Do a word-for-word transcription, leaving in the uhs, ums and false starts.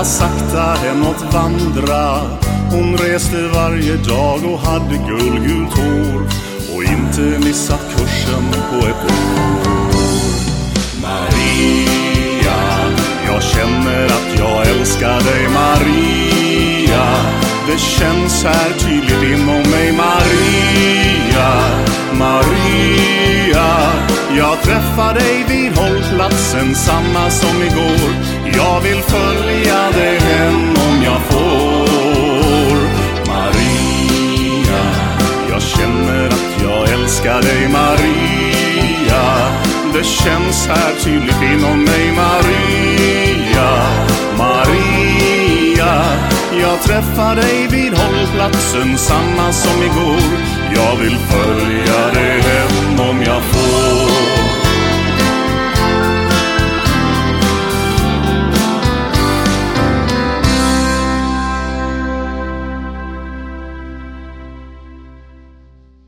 bara sakta hemåt vandra. Hon reste varje dag och hade guldgult hår och inte missat kursen på ett år. Maria, jag känner att jag älskar dig Maria. Det känns här tydligt inom mig Maria. Maria, jag träffar dig vid hållplatsen samma som igår. Jag vill följa dig hem om jag får. Maria, jag känner att jag älskar dig Maria. Det känns här tydligt inom mig Maria. Maria, jag träffar dig vid hållplatsen samma som igår. Jag vill följa dig hem om jag får.